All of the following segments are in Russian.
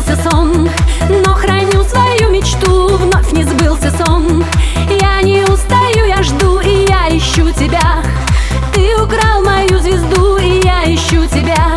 сбылся сон, но храню свою мечту, вновь не сбылся сон. Я не устаю, я жду, и я ищу тебя. Ты украл мою звезду, и я ищу тебя.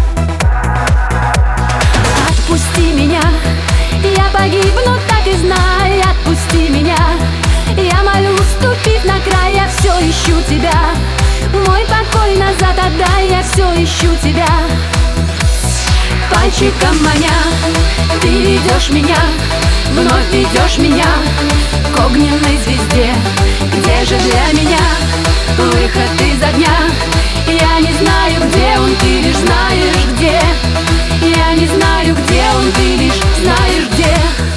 Отпусти меня, я погибну, так и знай. Отпусти меня, я молю, ступив на край. Я все ищу тебя, мой покой назад отдай. Я все ищу тебя. Пальчиком маня, ты ведешь меня, вновь ведешь меня к огненной звезде. Где же для меня выход из огня? Я не знаю, где он, ты лишь знаешь где. Я не знаю, где он, ты лишь знаешь где.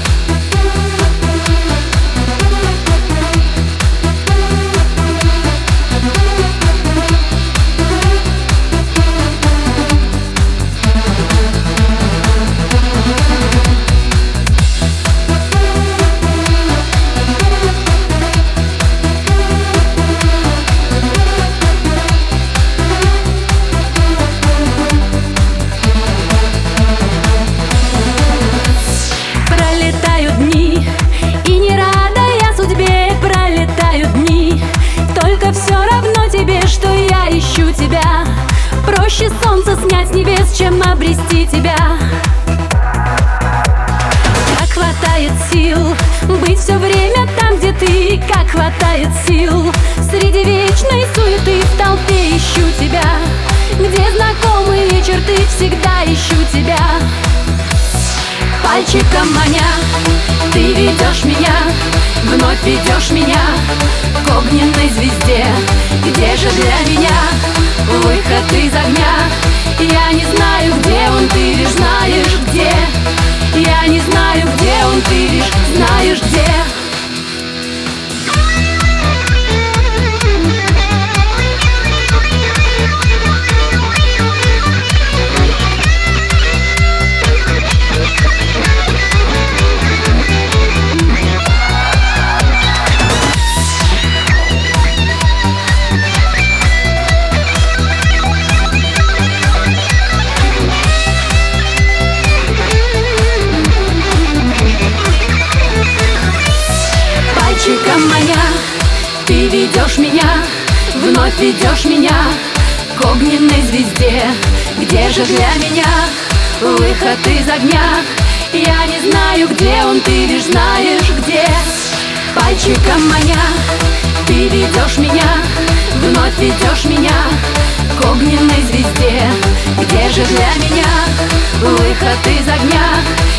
Проще солнце снять с небес, чем обрести тебя. Как хватает сил быть все время там, где ты. Как хватает сил среди вечной суеты. В толпе ищу тебя, где знакомые черты. Всегда ищу тебя. Пальчиком маня, ты ведешь меня, вновь ведешь меня к огненной звезде. Где же для меня выход из огня? Я не знаю, где он, ты лишь знаешь где. Я не знаю, где он, ты лишь знаешь где. Маня, ты ведешь меня, вновь ведешь меня к огненной звезде. Где же для меня выход из огня? Я не знаю, где он, ты лишь знаешь где. Пальчиком маня, ты ведешь меня, вновь ведешь меня к огненной звезде. Где же для меня выход из огня?